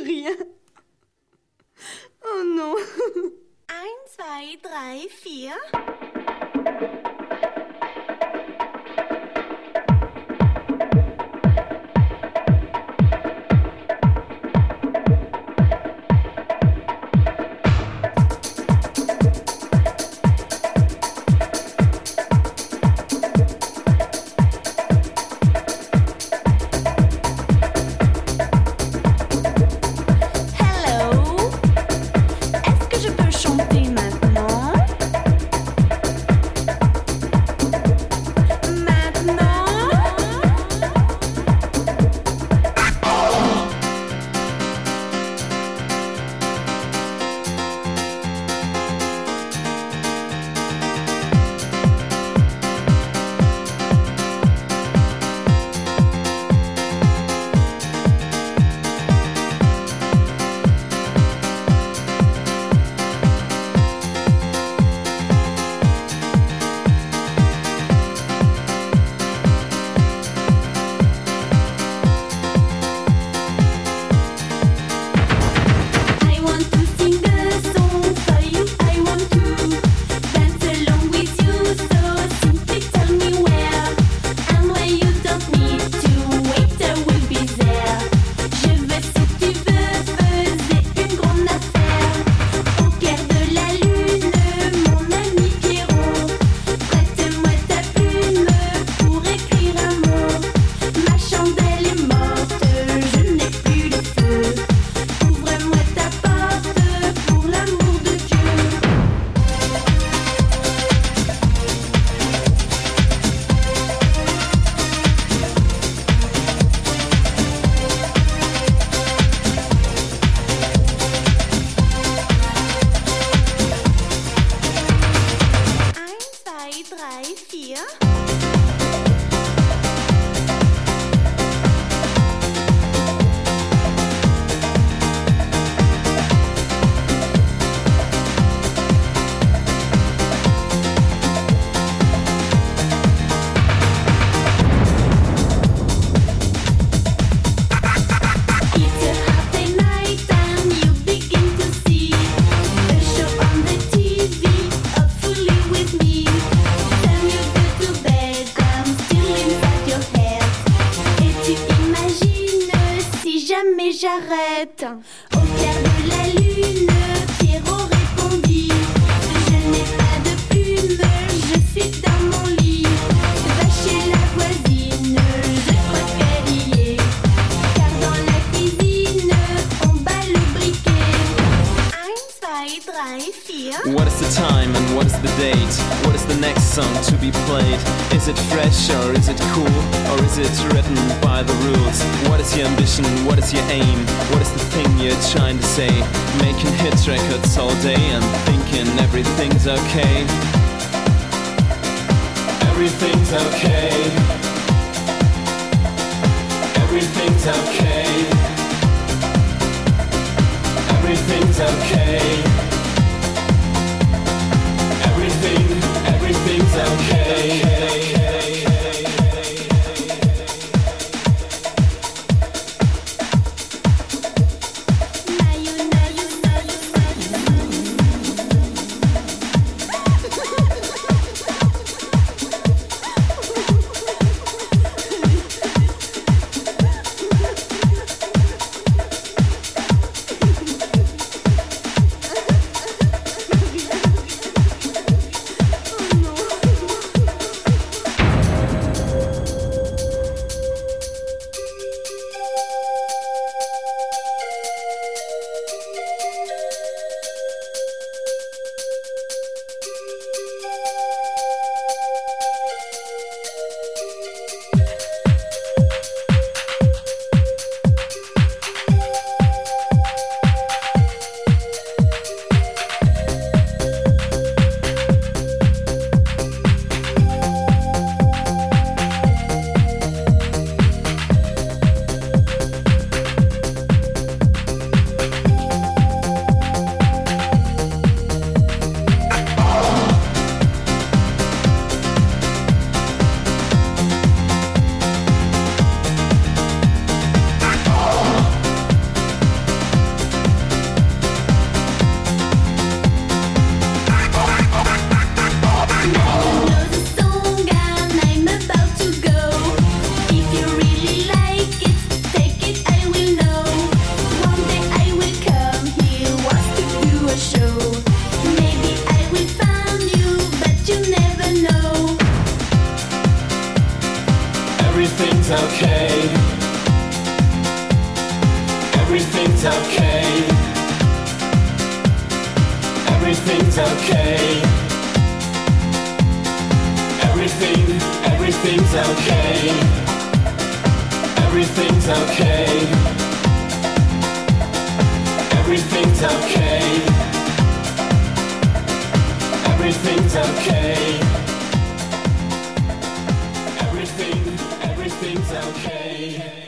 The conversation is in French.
rien. Oh non. 1, 2, 3, 4. J'arrête. Au clair de la lune, Pierrot répondit: je n'ai pas de plume, je suis dans mon lit. Va chez la voisine, je crois qu'elle y est. Car dans la cuisine, on bat le briquet. 1, 2, 3, 4. What is the time and what is the date? What is the next song to be played? Is it fresh or is it cool? Or is it written by the rules? What is your ambition? What is your aim? What is the thing you're trying to say? Making hit records all day and thinking everything's okay. Everything's okay. Everything's okay. Everything's okay. Everything's okay. okay. Everything's okay. Everything's okay. Everything's okay. Everything's okay. Everything's okay. Everything's okay.